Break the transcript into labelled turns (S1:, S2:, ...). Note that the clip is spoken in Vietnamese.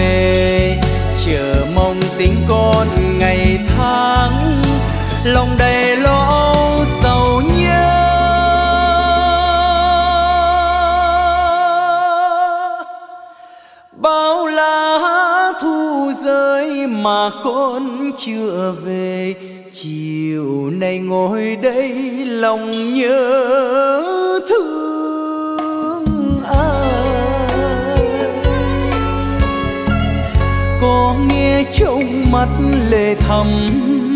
S1: về, chờ mong tình con ngày tháng, lòng đầy lo âu sầu nhớ. Bao lá thu rơi mà con chưa về, chiều nay ngồi đây lòng nhớ thương ai. Có nghe trong mắt lệ thầm